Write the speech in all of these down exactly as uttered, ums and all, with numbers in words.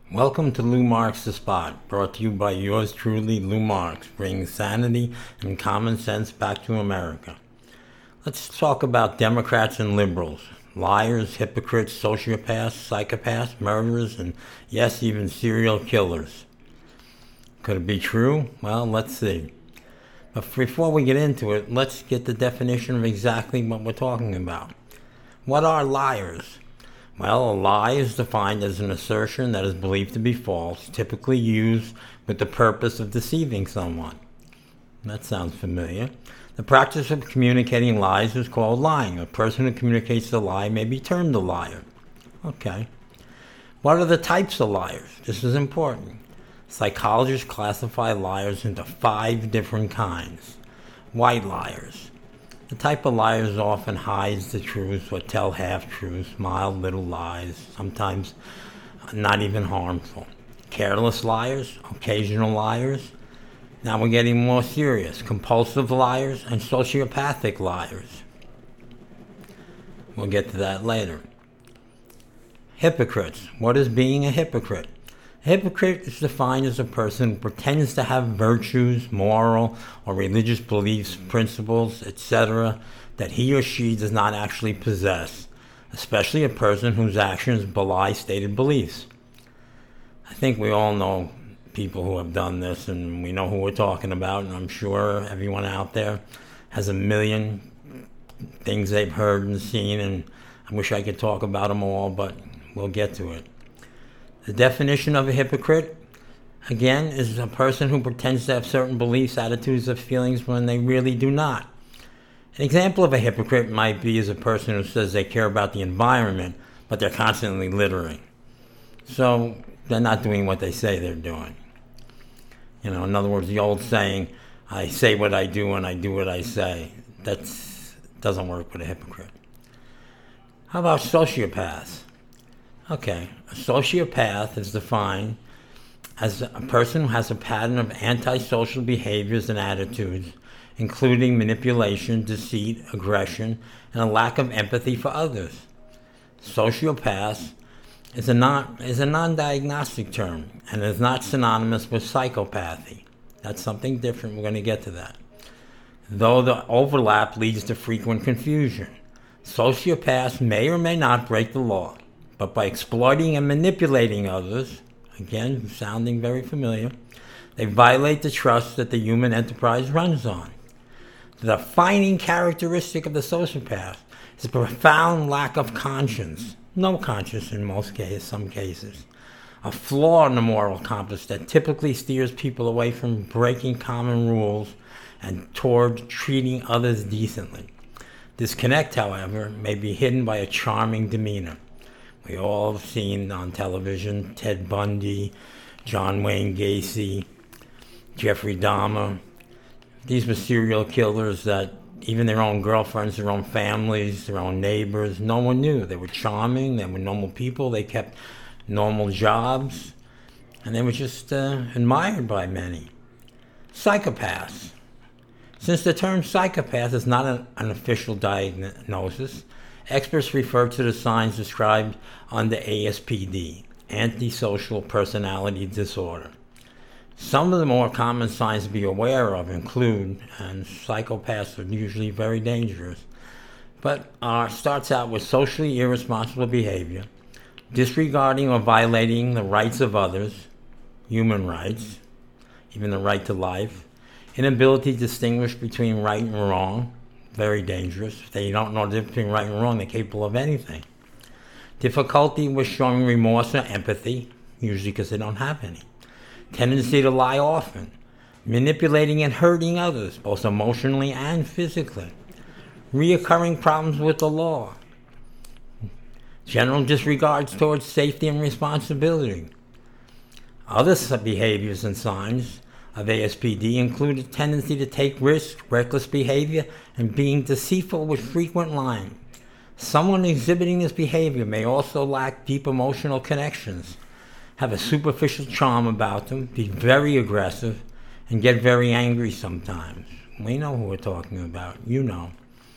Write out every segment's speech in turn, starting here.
Welcome to Lou Marks The Spot, brought to you by yours truly, Lou Marks, bringing sanity and common sense back to America. Let's talk about Democrats and liberals, liars, hypocrites, sociopaths, psychopaths, murderers, and yes, even serial killers. Could it be true? Well, let's see. But before we get into it, let's get the definition of exactly what we're talking about. What are liars? Well, a lie is defined as an assertion that is believed to be false, typically used with the purpose of deceiving someone. That sounds familiar. The practice of communicating lies is called lying. A person who communicates a lie may be termed a liar. Okay. What are the types of liars? This is important. Psychologists classify liars into five different kinds. White liars. The type of liars often hides the truth or tell half-truths, mild little lies, sometimes not even harmful. Careless liars, occasional liars. Now we're getting more serious. Compulsive liars and sociopathic liars. We'll get to that later. Hypocrites. What is being a hypocrite? A hypocrite is defined as a person who pretends to have virtues, moral or religious beliefs, principles, et cetera, that he or she does not actually possess, especially a person whose actions belie stated beliefs. I think we all know people who have done this, and we know who we're talking about, and I'm sure everyone out there has a million things they've heard and seen, and I wish I could talk about them all, but we'll get to it. The definition of a hypocrite, again, is a person who pretends to have certain beliefs, attitudes, or feelings when they really do not. An example of a hypocrite might be as a person who says they care about the environment, but they're constantly littering. So they're not doing what they say they're doing. You know, in other words, the old saying, I say what I do and I do what I say. That doesn't work with a hypocrite. How about sociopaths? Okay, a sociopath is defined as a person who has a pattern of antisocial behaviors and attitudes, including manipulation, deceit, aggression, and a lack of empathy for others. Sociopath is a non is a non-diagnostic term and is not synonymous with psychopathy. That's something different. We're going to get to that. Though the overlap leads to frequent confusion. Sociopaths may or may not break the law, but by exploiting and manipulating others, again, sounding very familiar, they violate the trust that the human enterprise runs on. The defining characteristic of the sociopath is a profound lack of conscience, no conscience in most cases, some cases, a flaw in the moral compass that typically steers people away from breaking common rules and toward treating others decently. Disconnect, however, may be hidden by a charming demeanor. We all have seen on television Ted Bundy, John Wayne Gacy, Jeffrey Dahmer. These were serial killers that even their own girlfriends, their own families, their own neighbors, no one knew. They were charming, they were normal people, they kept normal jobs, and they were just uh, admired by many. Psychopaths. Since the term psychopath is not an, an official diagnosis, experts refer to the signs described under A S P D, antisocial personality disorder. Some of the more common signs to be aware of include, and psychopaths are usually very dangerous, but uh, starts out with socially irresponsible behavior, disregarding or violating the rights of others, human rights, even the right to life, inability to distinguish between right and wrong, very dangerous. If they don't know the difference between right and wrong, they're capable of anything. Difficulty with showing remorse or empathy, usually because they don't have any. Tendency to lie often. Manipulating and hurting others, both emotionally and physically. Reoccurring problems with the law. General disregards towards safety and responsibility. Other behaviors and signs of A S P D include a tendency to take risks, reckless behavior, and being deceitful with frequent lying. Someone exhibiting this behavior may also lack deep emotional connections, have a superficial charm about them, be very aggressive, and get very angry sometimes. We know who we're talking about. You know.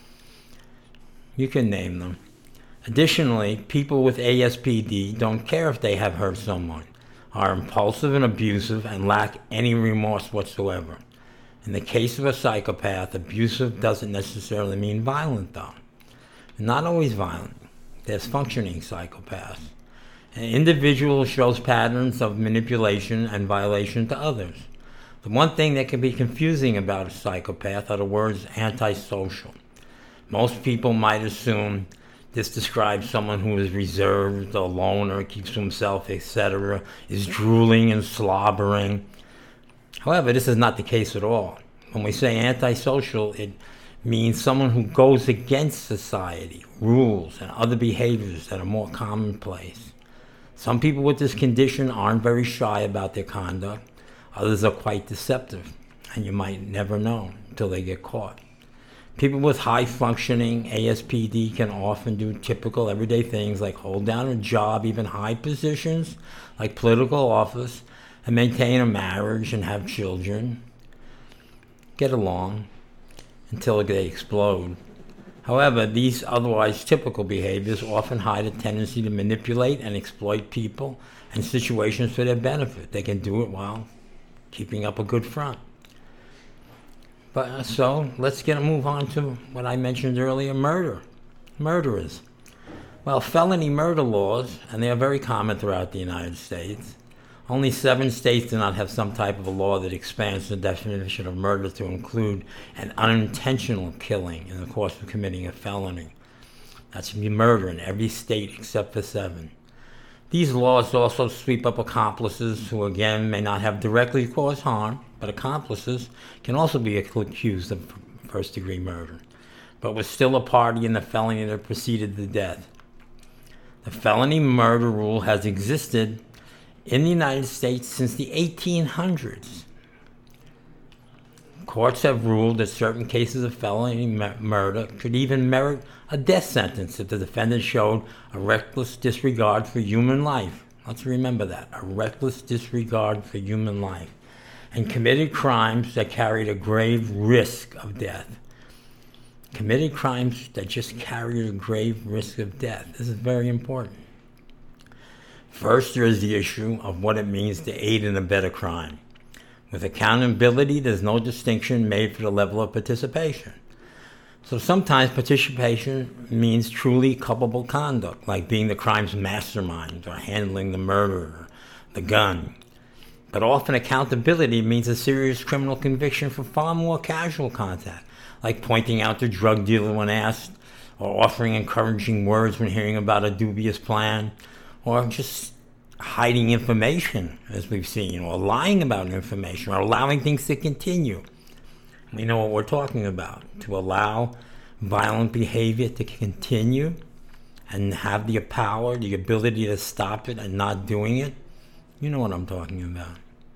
You can name them. Additionally, people with A S P D don't care if they have hurt someone. are impulsive and abusive and lack any remorse whatsoever. In the case of a psychopath, abusive doesn't necessarily mean violent, though. Not always violent. There's functioning psychopaths. An individual shows patterns of manipulation and violation to others. The one thing that can be confusing about a psychopath are the words antisocial. Most people might assume this describes someone who is reserved, a loner, keeps to himself, et cetera, is drooling and slobbering. However, this is not the case at all. When we say antisocial, it means someone who goes against society, rules, and other behaviors that are more commonplace. Some people with this condition aren't very shy about their conduct. Others are quite deceptive, and you might never know until they get caught. People with high-functioning A S P D can often do typical everyday things like hold down a job, even high positions like political office, and maintain a marriage and have children, get along until they explode. However, these otherwise typical behaviors often hide a tendency to manipulate and exploit people and situations for their benefit. They can do it while keeping up a good front. But so let's get a move on to what I mentioned earlier, murder. Murderers. Well, felony murder laws, and they are very common throughout the United States. Only seven states do not have some type of a law that expands the definition of murder to include an unintentional killing in the course of committing a felony. That should be murder in every state except for seven. These laws also sweep up accomplices who, again, may not have directly caused harm, but accomplices can also be accused of first-degree murder, but was still a party in the felony that preceded the death. The felony murder rule has existed in the United States since the eighteen hundreds. Courts have ruled that certain cases of felony murder could even merit a death sentence if the defendant showed a reckless disregard for human life. Let's remember that, a reckless disregard for human life, and committed crimes that carried a grave risk of death. Committed crimes that just carried a grave risk of death. This is very important. First, there is the issue of what it means to aid and abet a crime. With accountability, there's no distinction made for the level of participation. So sometimes participation means truly culpable conduct, like being the crime's mastermind or handling the murder or the gun. But often accountability means a serious criminal conviction for far more casual contact, like pointing out the drug dealer when asked, or offering encouraging words when hearing about a dubious plan, or just hiding information, as we've seen, or lying about information, or allowing things to continue. We know what we're talking about. To allow violent behavior to continue and have the power, the ability to stop it and not doing it. You know what I'm talking about.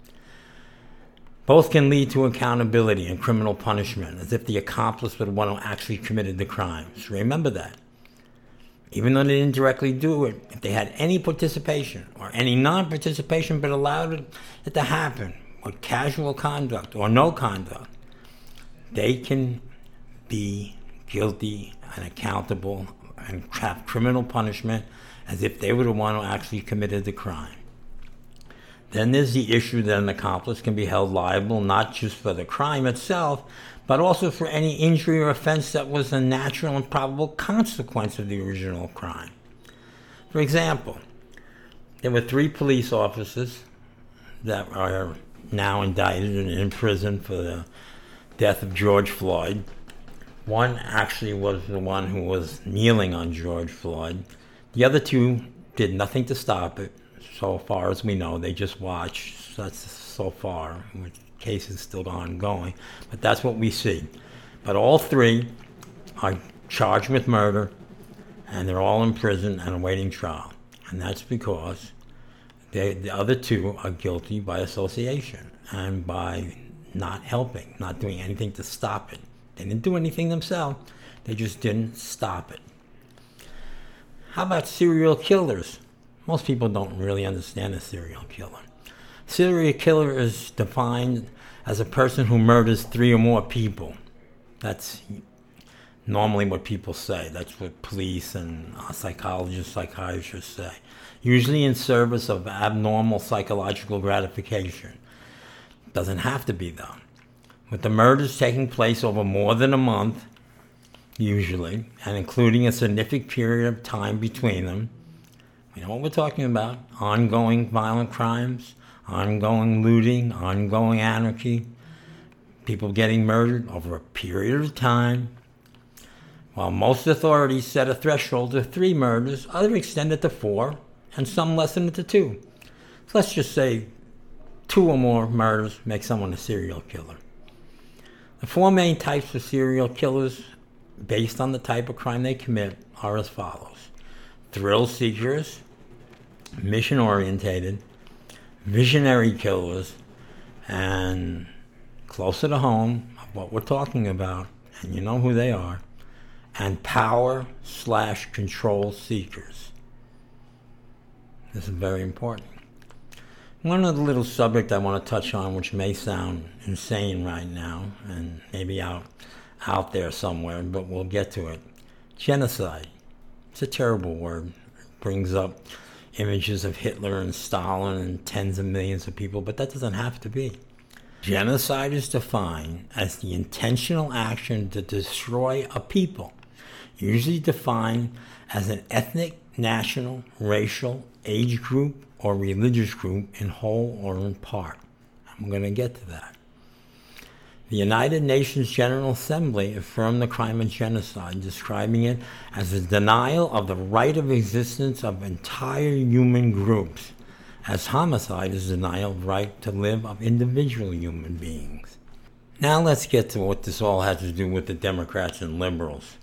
Both can lead to accountability and criminal punishment, as if the accomplice was the one who actually committed the crimes. Remember that. Even though they didn't directly do it, if they had any participation or any non-participation but allowed it, it to happen with casual conduct or no conduct, they can be guilty and accountable and have criminal punishment as if they were the one who actually committed the crime. Then there's the issue that an accomplice can be held liable not just for the crime itself, but also for any injury or offense that was a natural and probable consequence of the original crime. For example, there were three police officers that are now indicted and in prison for the death of George Floyd. One actually was the one who was kneeling on George Floyd. The other two did nothing to stop it. So far as we know, they just watched. That's so far. The case is still ongoing, but that's what we see. But all three are charged with murder, and they're all in prison and awaiting trial. And that's because they, the other two are guilty by association and by not helping, not doing anything to stop it. They didn't do anything themselves. They just didn't stop it. How about serial killers? Most people don't really understand a serial killer. Serial killer is defined as a person who murders three or more people. That's normally what people say. That's what police and uh, psychologists, psychiatrists say. usually in service of abnormal psychological gratification. Doesn't have to be, though. With the murders taking place over more than a month, usually, and including a significant period of time between them, you know what we're talking about: ongoing violent crimes, ongoing looting, ongoing anarchy, people getting murdered over a period of time. While most authorities set a threshold of three murders, others extend it to four, and some lessen it to two. So let's just say two or more murders make someone a serial killer. The four main types of serial killers, based on the type of crime they commit, are as follows: thrill seekers, mission-orientated, visionary killers, and closer to home of what we're talking about, and you know who they are, and power slash control seekers. This is very important. One other little subject I want to touch on, which may sound insane right now, and maybe out, out there somewhere, but we'll get to it. Genocide. It's a terrible word. It brings up images of Hitler and Stalin and tens of millions of people, but that doesn't have to be. Genocide is defined as the intentional action to destroy a people, usually defined as an ethnic, national, racial, age group, or religious group in whole or in part. I'm going to get to that. The United Nations General Assembly affirmed the crime of genocide, describing it as a denial of the right of existence of entire human groups, as homicide is denial of right to live of individual human beings. Now let's get to what this all has to do with the Democrats and liberals.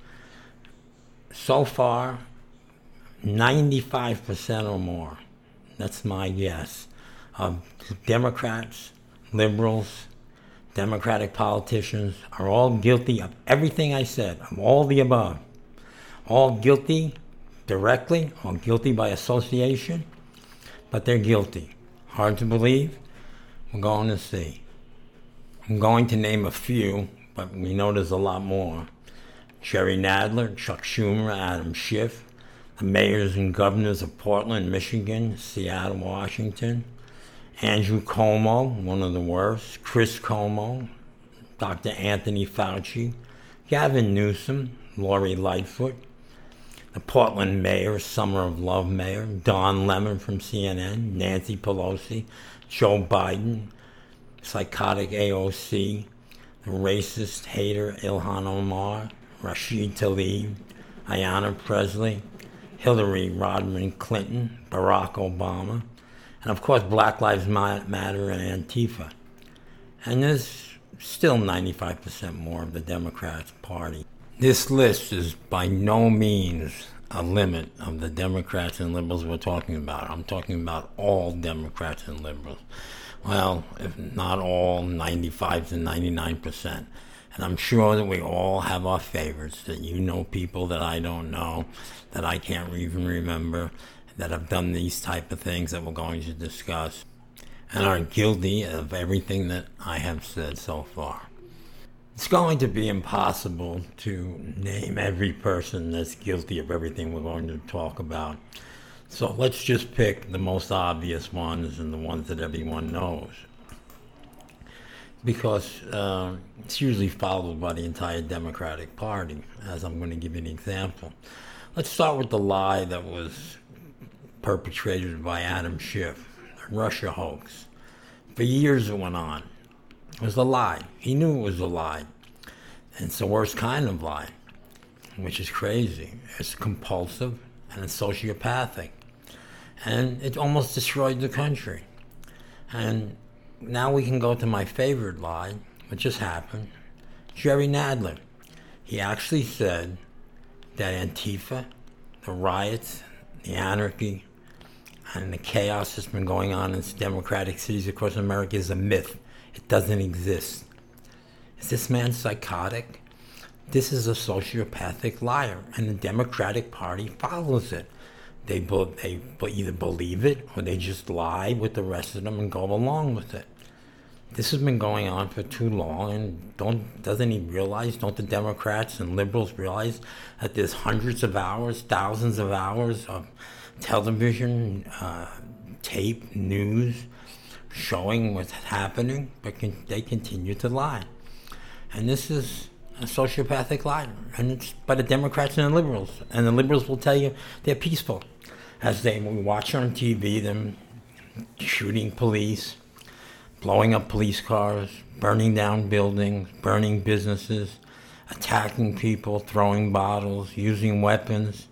So far, ninety-five percent or more, that's my guess, of Democrats, liberals, Democratic politicians are all guilty of everything I said, of all the above. All guilty directly, all guilty by association, but they're guilty. Hard to believe? We're going to see. I'm going to name a few, but we know there's a lot more. Jerry Nadler, Chuck Schumer, Adam Schiff, the mayors and governors of Portland, Michigan, Seattle, Washington, Andrew Cuomo, one of the worst, Chris Cuomo, Doctor Anthony Fauci, Gavin Newsom, Lori Lightfoot, the Portland mayor, Summer of Love mayor, Don Lemon from C N N, Nancy Pelosi, Joe Biden, psychotic A O C, the racist hater Ilhan Omar, Rashid Tlaib, Ayanna Pressley, Hillary Rodham Clinton, Barack Obama, and of course Black Lives Matter and Antifa. And there's still ninety-five percent more of the Democrats Party. This list is by no means a limit of the Democrats and liberals we're talking about. I'm talking about all Democrats and liberals. Well, if not all, ninety-five to ninety-nine percent. And I'm sure that we all have our favorites, that you know people that I don't know, that I can't even remember, that have done these type of things that we're going to discuss, and are guilty of everything that I have said so far. It's going to be impossible to name every person that's guilty of everything we're going to talk about. So let's just pick the most obvious ones and the ones that everyone knows. Because uh, it's usually followed by the entire Democratic Party, as I'm going to give you an example. Let's start with the lie that was perpetrated by Adam Schiff, the Russia hoax. For years it went on. It was a lie. He knew it was a lie. And it's the worst kind of lie, which is crazy. It's compulsive and it's sociopathic. And it almost destroyed the country. And now we can go to my favorite lie, which just happened. Jerry Nadler. He actually said that Antifa, the riots, the anarchy, and the chaos that's been going on in democratic cities across America is a myth. It doesn't exist. Is this man psychotic? This is a sociopathic liar, and the Democratic Party follows it. They, they either believe it or they just lie with the rest of them and go along with it. This has been going on for too long, and don't doesn't he realize, don't the Democrats and liberals realize that there's hundreds of hours, thousands of hours of television, uh, tape, news, showing what's happening, but con- they continue to lie. And this is a sociopathic liar, and it's by the Democrats and the liberals. And the liberals will tell you they're peaceful, as they we watch on T V them shooting police, blowing up police cars, burning down buildings, burning businesses, attacking people, throwing bottles, using weapons,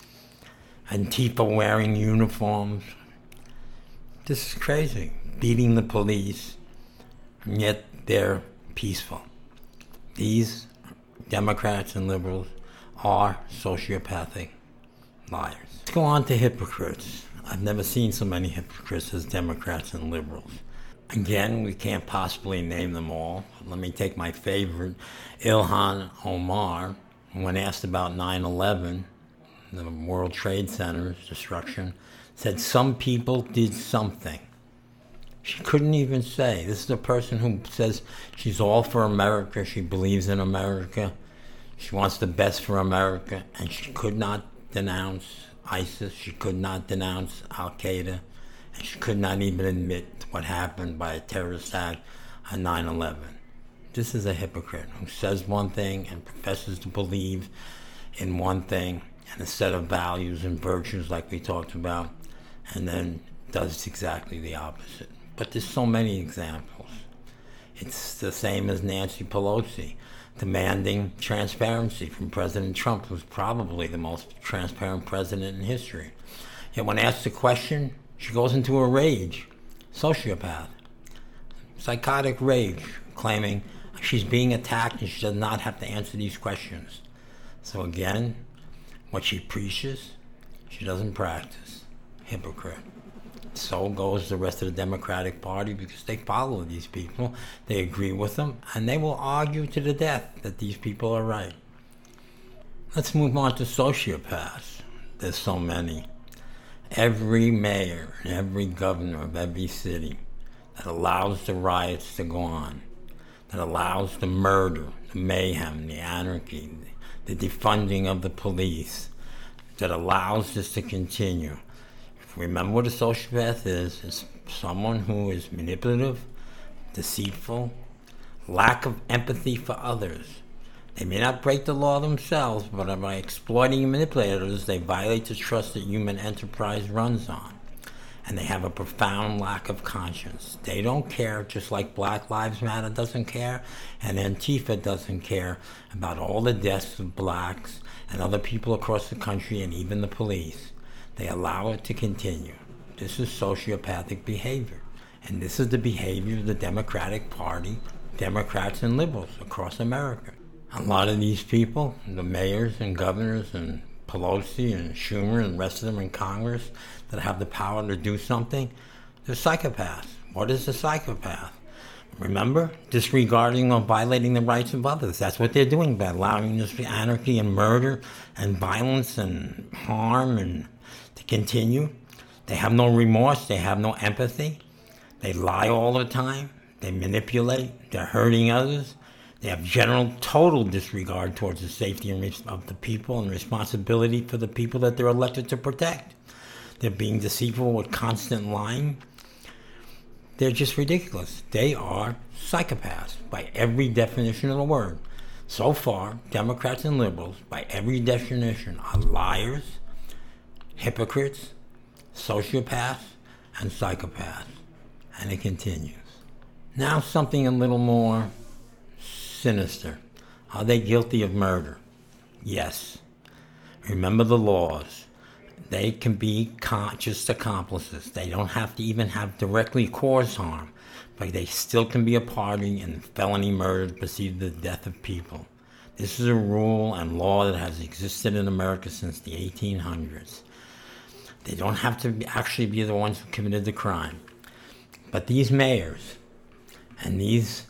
Antifa wearing uniforms. This is crazy. Beating the police, and yet they're peaceful. These Democrats and liberals are sociopathic liars. Let's go on to hypocrites. I've never seen so many hypocrites as Democrats and liberals. Again, we can't possibly name them all. Let me take my favorite, Ilhan Omar, when asked about nine eleven, the World Trade Center's destruction, said some people did something. She couldn't even say. This is a person who says she's all for America, she believes in America, she wants the best for America, and she could not denounce ISIS, she could not denounce Al-Qaeda, and she could not even admit what happened by a terrorist act on nine eleven. This is a hypocrite who says one thing and professes to believe in one thing and a set of values and virtues like we talked about, and then does exactly the opposite. But there's so many examples. It's the same as Nancy Pelosi demanding transparency from President Trump, who's probably the most transparent president in history. Yet when asked a question, she goes into a rage. Sociopath. Psychotic rage, claiming she's being attacked and she does not have to answer these questions. So again, what she preaches, she doesn't practice. Hypocrite. So goes the rest of the Democratic Party, because they follow these people, they agree with them, and they will argue to the death that these people are right. Let's move on to sociopaths. There's so many. Every mayor and every governor of every city that allows the riots to go on, that allows the murder, the mayhem, the anarchy, the defunding of the police, that allows this to continue. Remember what a sociopath is. It's someone who is manipulative, deceitful, lack of empathy for others. They may not break the law themselves, but by exploiting and manipulating others, they violate the trust that human enterprise runs on. And they have a profound lack of conscience. They don't care, just like Black Lives Matter doesn't care, and Antifa doesn't care about all the deaths of blacks and other people across the country, and even the police. They allow it to continue. This is sociopathic behavior. And this is the behavior of the Democratic Party, Democrats and liberals across America. A lot of these people, the mayors and governors and Pelosi and Schumer and the rest of them in Congress that have the power to do something, they're psychopaths. What is a psychopath? Remember? Disregarding or violating the rights of others. That's what they're doing by allowing this anarchy and murder and violence and harm and to continue. They have no remorse. They have no empathy. They lie all the time. They manipulate. They're hurting others. They have general, total disregard towards the safety and res- of the people and responsibility for the people that they're elected to protect. They're being deceitful with constant lying. They're just ridiculous. They are psychopaths by every definition of the word. So far, Democrats and liberals, by every definition, are liars, hypocrites, sociopaths, and psychopaths. And it continues. Now something a little more sinister. Are they guilty of murder? Yes. Remember the laws. They can be con- just accomplices. They don't have to even have directly caused harm, but they still can be a party in felony murder to precede the death of people. This is a rule and law that has existed in America since the eighteen hundreds. They don't have to be, actually be the ones who committed the crime. But these mayors and these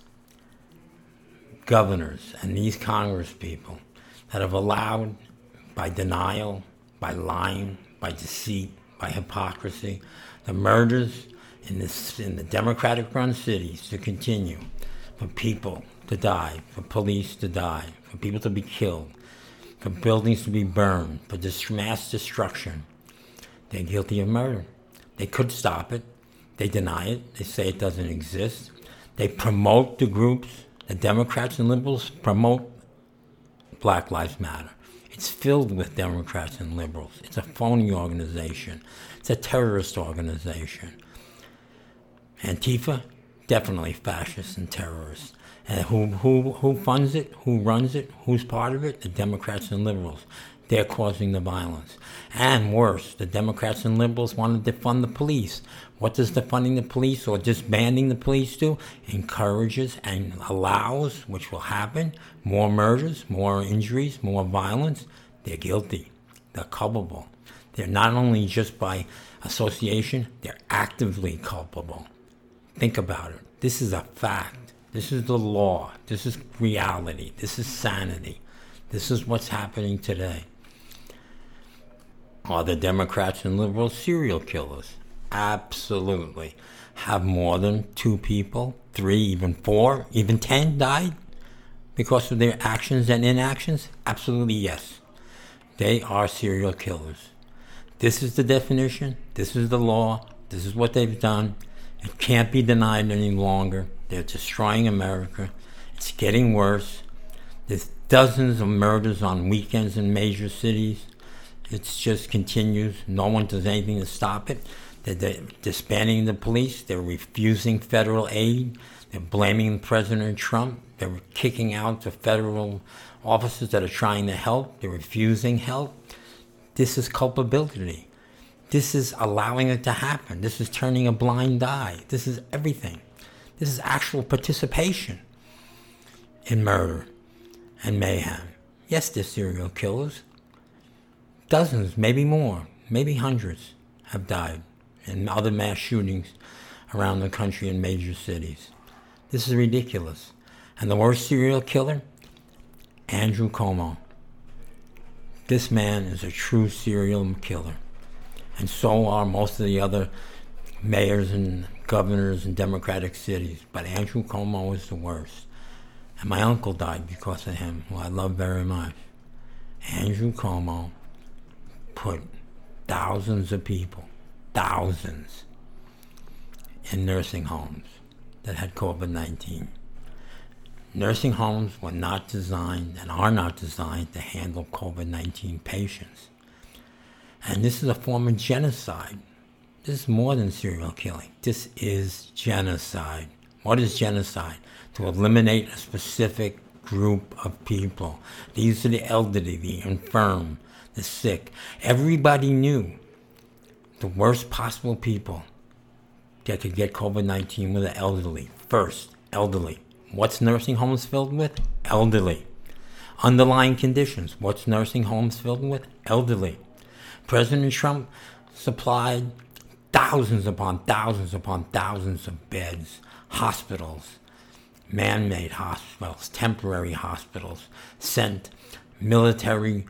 governors and these Congress people that have allowed, by denial, by lying, by deceit, by hypocrisy, the murders in, this, in the Democratic-run cities to continue, for people to die, for police to die, for people to be killed, for buildings to be burned, for this mass destruction. They're guilty of murder. They could stop it. They deny it. They say it doesn't exist. They promote the groups. The Democrats and liberals promote Black Lives Matter. It's filled with Democrats and liberals. It's a phony organization. It's a terrorist organization. Antifa, definitely fascists and terrorists. And who, who, who funds it? Who runs it? Who's part of it? The Democrats and liberals. They're causing the violence. And worse, the Democrats and liberals want to defund the police. What does defunding the police or disbanding the police do? Encourages and allows, which will happen, more murders, more injuries, more violence. They're guilty. They're culpable. They're not only just by association, they're actively culpable. Think about it. This is a fact. This is the law. This is reality. This is sanity. This is what's happening today. Are the Democrats and liberals serial killers? Absolutely. Have more than two people, three, even four, even ten died because of their actions and inactions? Absolutely yes. They are serial killers. This is the definition. This is the law. This is what they've done. It can't be denied any longer. They're destroying America. It's getting worse. There's dozens of murders on weekends in major cities. It just continues. No one does anything to stop it. They're, they're disbanding the police. They're refusing federal aid. They're blaming President Trump. They're kicking out the federal officers that are trying to help. They're refusing help. This is culpability. This is allowing it to happen. This is turning a blind eye. This is everything. This is actual participation in murder and mayhem. Yes, they're serial killers. Dozens, maybe more, maybe hundreds have died in other mass shootings around the country in major cities. This is ridiculous. And the worst serial killer? Andrew Cuomo. This man is a true serial killer. And so are most of the other mayors and governors in Democratic cities. But Andrew Cuomo is the worst. And my uncle died because of him, who I love very much. Andrew Cuomo put thousands of people, thousands, in nursing homes that had COVID nineteen. Nursing homes were not designed and are not designed to handle COVID nineteen patients. And this is a form of genocide. This is more than serial killing. This is genocide. What is genocide? To eliminate a specific group of people. These are the elderly, the infirm, the sick. Everybody knew the worst possible people that could get COVID nineteen were the elderly. First, elderly. What's nursing homes filled with? Elderly. Underlying conditions. What's nursing homes filled with? Elderly. President Trump supplied thousands upon thousands upon thousands of beds, hospitals, man-made hospitals, temporary hospitals, sent military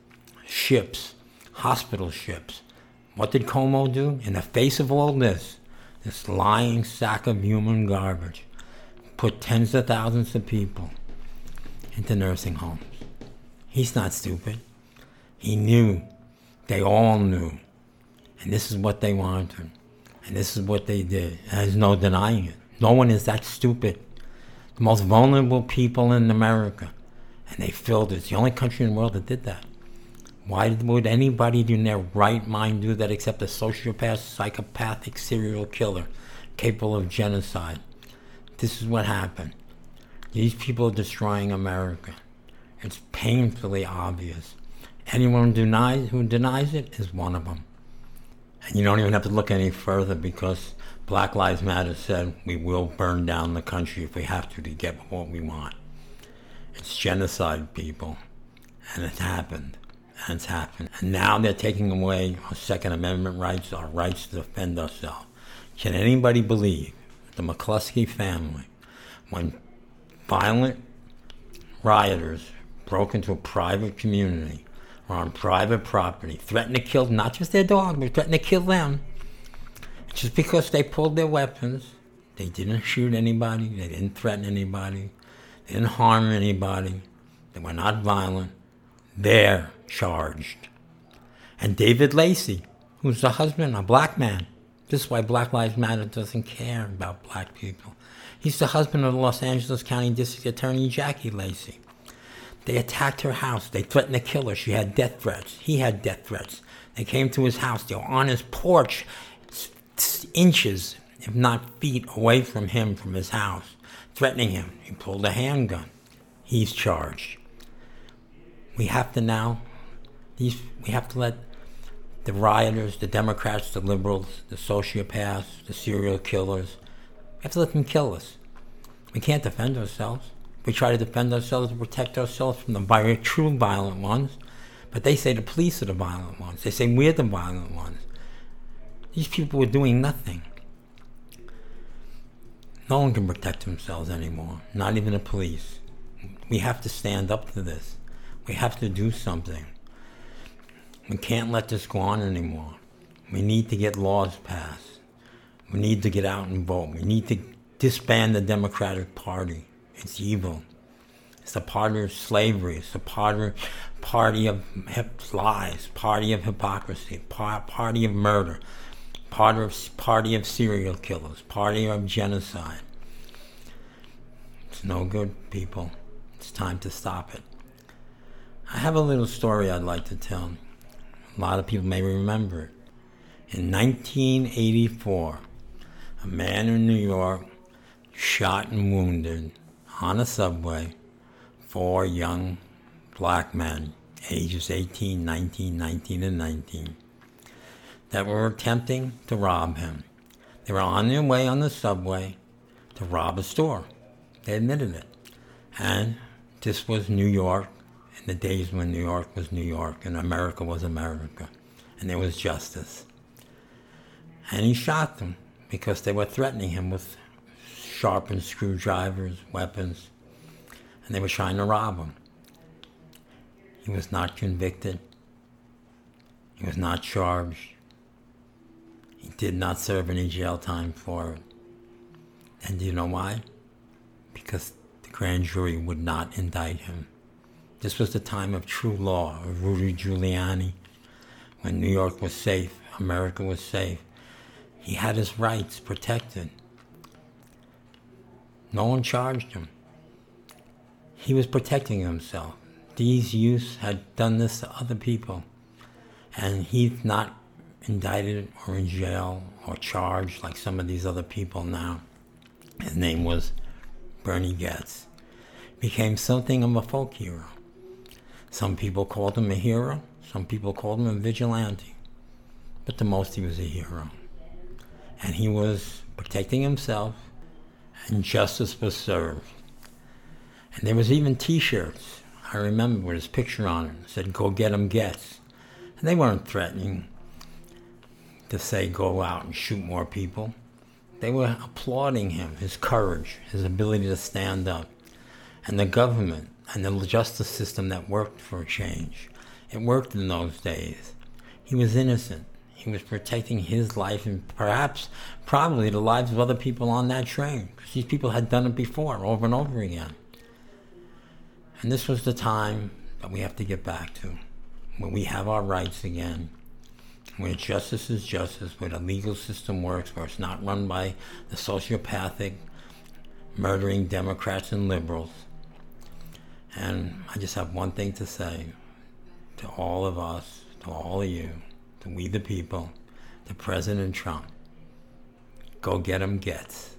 ships, hospital ships. What did Cuomo do? In the face of all this, this lying sack of human garbage, put tens of thousands of people into nursing homes. He's not stupid. He knew. They all knew. And this is what they wanted. And this is what they did. There's no denying it. No one is that stupid. The most vulnerable people in America. And they filled it. It's the only country in the world that did that. Why would anybody in their right mind do that except a sociopath, psychopathic serial killer capable of genocide? This is what happened. These people are destroying America. It's painfully obvious. Anyone who denies, who denies it is one of them. And you don't even have to look any further because Black Lives Matter said we will burn down the country if we have to to get what we want. It's genocide, people. And it's happened. And it's happened. And now they're taking away our Second Amendment rights, our rights to defend ourselves. Can anybody believe the McCluskey family, when violent rioters broke into a private community or on private property, threatened to kill not just their dog, but threatened to kill them, just because they pulled their weapons, they didn't shoot anybody, they didn't threaten anybody, they didn't harm anybody, they were not violent, they're charged. And David Lacy, who's the husband, a black man. This is why Black Lives Matter doesn't care about black people. He's the husband of the Los Angeles County District Attorney Jackie Lacey. They attacked her house. They threatened to kill her. She had death threats. He had death threats. They came to his house. They were on his porch, inches, if not feet, away from him, from his house, threatening him. He pulled a handgun. He's charged. We have to now, these, we have to let the rioters, the Democrats, the liberals, the sociopaths, the serial killers, we have to let them kill us. We can't defend ourselves. We try to defend ourselves and protect ourselves from the vi- true violent ones, but they say the police are the violent ones. They say we're the violent ones. These people were doing nothing. No one can protect themselves anymore, not even the police. We have to stand up to this. We have to do something. We can't let this go on anymore. We need to get laws passed. We need to get out and vote. We need to disband the Democratic Party. It's evil. It's a party of slavery. It's a party, party of hip lies, party of hypocrisy, par, party of murder, party of, party of serial killers, party of genocide. It's no good, people. It's time to stop it. I have a little story I'd like to tell. A lot of people may remember it. In nineteen eighty-four, a man in New York shot and wounded on a subway four young black men, ages eighteen, nineteen, nineteen, and nineteen, that were attempting to rob him. They were on their way on the subway to rob a store. They admitted it. And this was New York, in the days when New York was New York and America was America, and there was justice. And he shot them because they were threatening him with sharpened screwdrivers, weapons, and they were trying to rob him. He was not convicted. He was not charged. He did not serve any jail time for it. And do you know why? Because the grand jury would not indict him. This was the time of true law, of Rudy Giuliani, when New York was safe, America was safe. He had his rights protected. No one charged him. He was protecting himself. These youths had done this to other people, and he's not indicted or in jail or charged like some of these other people now. His name was Bernie Goetz. Became something of a folk hero. Some people called him a hero. Some people called him a vigilante. But the most, he was a hero. And he was protecting himself, and justice was served. And there was even T-shirts, I remember, with his picture on it. It said, "Go get 'em Goetz." And they weren't threatening to say, go out and shoot more people. They were applauding him, his courage, his ability to stand up. And the government and the justice system that worked for a change. It worked in those days. He was innocent. He was protecting his life and perhaps, probably the lives of other people on that train, because these people had done it before, over and over again. And this was the time that we have to get back to, where we have our rights again, where justice is justice, where the legal system works, where it's not run by the sociopathic, murdering Democrats and liberals. And I just have one thing to say to all of us, to all of you, to we the people, to President Trump. Go get 'em Goetz.